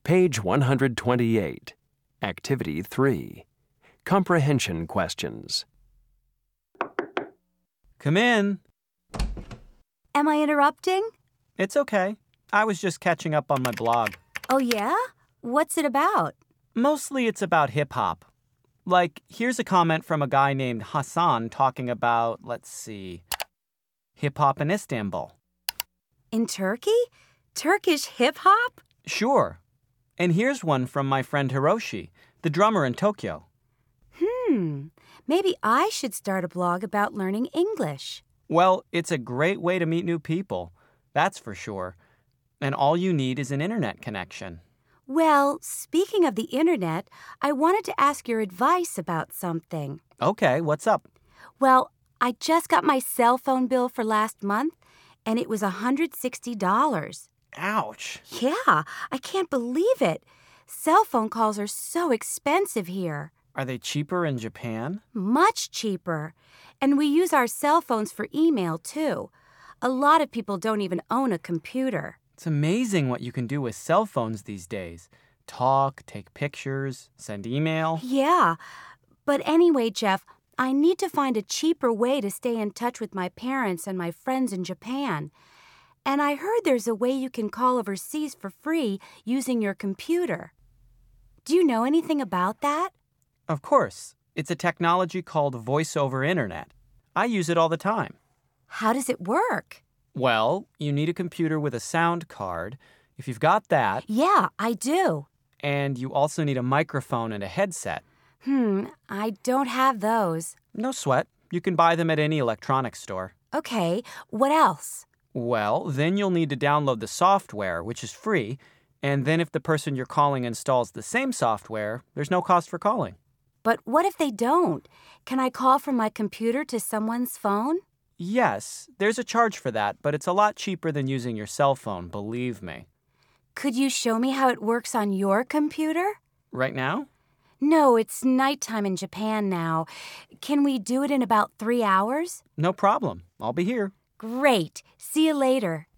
Page 128. Activity 3. Comprehension questions. Come in. Am I interrupting? It's okay. I was just catching up on my blog. Oh, yeah? What's it about? Mostly it's about hip-hop. Like, here's a comment from a guy named Hassan talking about, hip-hop in Istanbul. In Turkey? Turkish hip-hop? Sure. And here's one from my friend Hiroshi, the drummer in Tokyo. Maybe I should start a blog about learning English. Well, it's a great way to meet new people. That's for sure. And all you need is an internet connection. Well, speaking of the internet, I wanted to ask your advice about something. Okay, what's up? Well, I just got my cell phone bill for last month, and it was $160. Ouch. Yeah, I can't believe it. Cell phone calls are so expensive here. Are they cheaper in Japan? Much cheaper. And we use our cell phones for email, too. A lot of people don't even own a computer. It's amazing what you can do with cell phones these days. Talk, take pictures, send email. Yeah. But anyway, Jeff, I need to find a cheaper way to stay in touch with my parents and my friends in Japan. And I heard there's a way you can call overseas for free using your computer. Do you know anything about that? Of course. It's a technology called Voice over Internet. I use it all the time. How does it work? Well, you need a computer with a sound card. If you've got that... Yeah, I do. And you also need a microphone and a headset. I don't have those. No sweat. You can buy them at any electronics store. Okay, what else? Well, then you'll need to download the software, which is free. And then if the person you're calling installs the same software, there's no cost for calling. But what if they don't? Can I call from my computer to someone's phone? Yes, there's a charge for that, but it's a lot cheaper than using your cell phone, believe me. Could you show me how it works on your computer? Right now? No, it's nighttime in Japan now. Can we do it in about 3 hours? No problem. I'll be here. Great. See you later.